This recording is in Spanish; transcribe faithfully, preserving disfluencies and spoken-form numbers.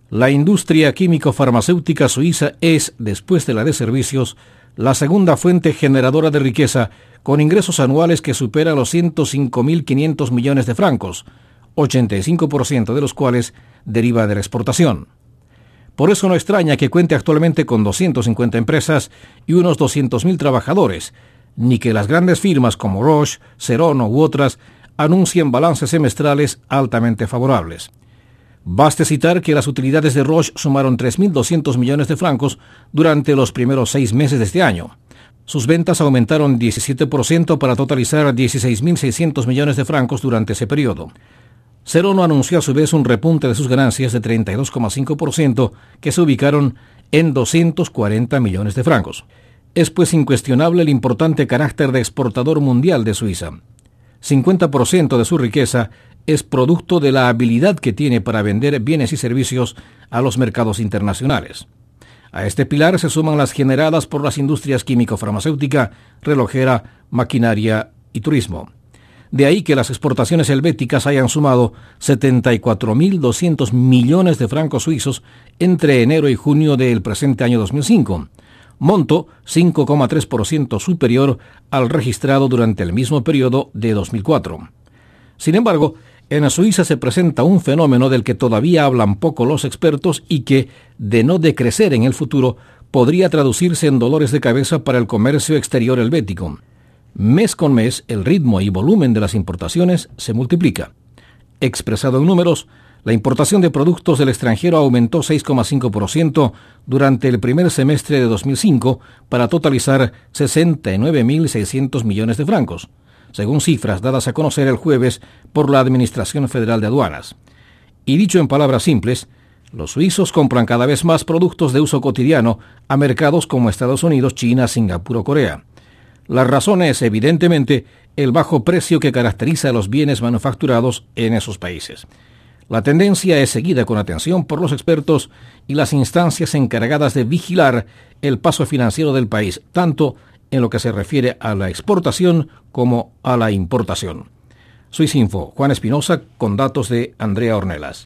La industria químico-farmacéutica suiza es, después de la de servicios, la segunda fuente generadora de riqueza, con ingresos anuales que supera los ciento cinco mil quinientos millones de francos, ochenta y cinco por ciento de los cuales deriva de la exportación. Por eso no extraña que cuente actualmente con doscientas cincuenta empresas y unos doscientos mil trabajadores, ni que las grandes firmas como Roche, Serono u otras anuncien balances semestrales altamente favorables. Baste citar que las utilidades de Roche sumaron tres mil doscientos millones de francos durante los primeros seis meses de este año. Sus ventas aumentaron diecisiete por ciento para totalizar dieciséis mil seiscientos millones de francos durante ese periodo. Serono anunció a su vez un repunte de sus ganancias de treinta y dos coma cinco por ciento, que se ubicaron en doscientos cuarenta millones de francos. Es pues incuestionable el importante carácter de exportador mundial de Suiza. cincuenta por ciento de su riqueza es producto de la habilidad que tiene para vender bienes y servicios a los mercados internacionales. A este pilar se suman las generadas por las industrias químico-farmacéutica, relojera, maquinaria y turismo. De ahí que las exportaciones helvéticas hayan sumado setenta y cuatro mil doscientos millones de francos suizos entre enero y junio del presente año dos mil cinco, monto cinco coma tres por ciento superior al registrado durante el mismo periodo de dos mil cuatro. Sin embargo, en Suiza se presenta un fenómeno del que todavía hablan poco los expertos y que, de no decrecer en el futuro, podría traducirse en dolores de cabeza para el comercio exterior helvético. Mes con mes, el ritmo y volumen de las importaciones se multiplica. Expresado en números, la importación de productos del extranjero aumentó seis coma cinco por ciento durante el primer semestre de dos mil cinco para totalizar sesenta y nueve mil seiscientos millones de francos, según cifras dadas a conocer el jueves por la Administración Federal de Aduanas. Y dicho en palabras simples, los suizos compran cada vez más productos de uso cotidiano a mercados como Estados Unidos, China, Singapur o Corea. La razón es, evidentemente, el bajo precio que caracteriza a los bienes manufacturados en esos países. La tendencia es seguida con atención por los expertos y las instancias encargadas de vigilar el paso financiero del país, tanto en lo que se refiere a la exportación como a la importación. Suizinfo, Juan Espinosa, con datos de Andrea Ornelas.